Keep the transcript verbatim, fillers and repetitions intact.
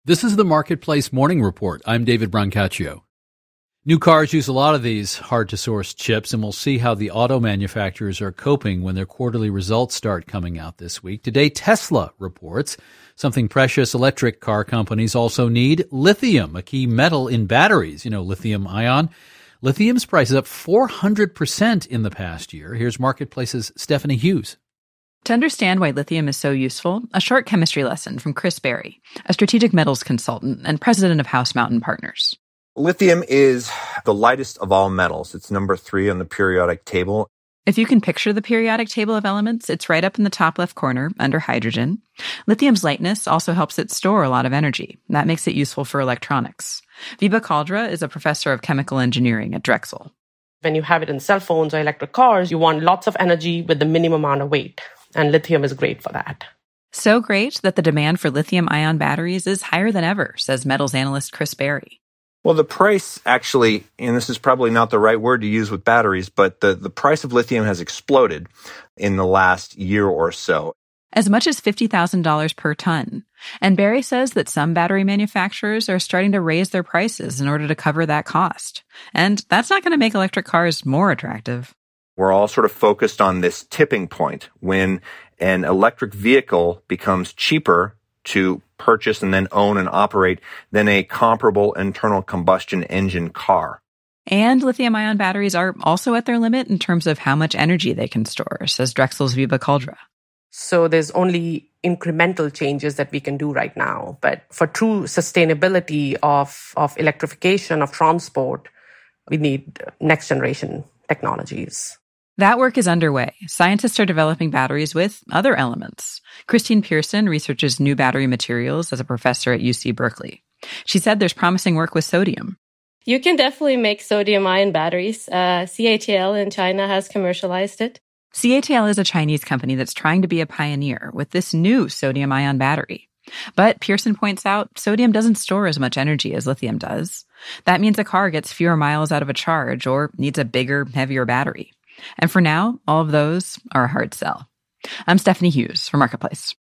This is the Marketplace Morning Report. I'm David Brancaccio. New cars use a lot of these hard-to-source chips, and we'll see how the auto manufacturers are coping when their quarterly results start coming out this week. Today, Tesla reports something precious electric car companies also need: lithium, a key metal in batteries. You know, lithium ion. Lithium's price is up four hundred percent in the past year. Here's Marketplace's Stephanie Hughes. To understand why lithium is so useful, a short chemistry lesson from Chris Berry, a strategic metals consultant and president of House Mountain Partners. Lithium is the lightest of all metals. It's number three on the periodic table. If you can picture the periodic table of elements, it's right up in the top left corner under hydrogen. Lithium's lightness also helps it store a lot of energy. That makes it useful for electronics. Vibha Kaldra is a professor of chemical engineering at Drexel. When you have it in cell phones or electric cars, you want lots of energy with the minimum amount of weight. And lithium is great for that. So great that the demand for lithium-ion batteries is higher than ever, says metals analyst Chris Berry. Well, the price actually, and this is probably not the right word to use with batteries, but the, the price of lithium has exploded in the last year or so. As much as fifty thousand dollars per ton. And Berry says that some battery manufacturers are starting to raise their prices in order to cover that cost. And that's not going to make electric cars more attractive. We're all sort of focused on this tipping point when an electric vehicle becomes cheaper to purchase and then own and operate than a comparable internal combustion engine car. And lithium-ion batteries are also at their limit in terms of how much energy they can store, says Drexel's Vibha Kaldra. So there's only incremental changes that we can do right now. But for true sustainability of, of electrification of transport, we need next generation technologies. That work is underway. Scientists are developing batteries with other elements. Christine Pearson researches new battery materials as a professor at U C Berkeley. She said there's promising work with sodium. You can definitely make sodium-ion batteries. Uh, C A T L in China has commercialized it. C A T L is a Chinese company that's trying to be a pioneer with this new sodium-ion battery. But Pearson points out sodium doesn't store as much energy as lithium does. That means a car gets fewer miles out of a charge or needs a bigger, heavier battery. And for now, all of those are a hard sell. I'm Stephanie Hughes for Marketplace.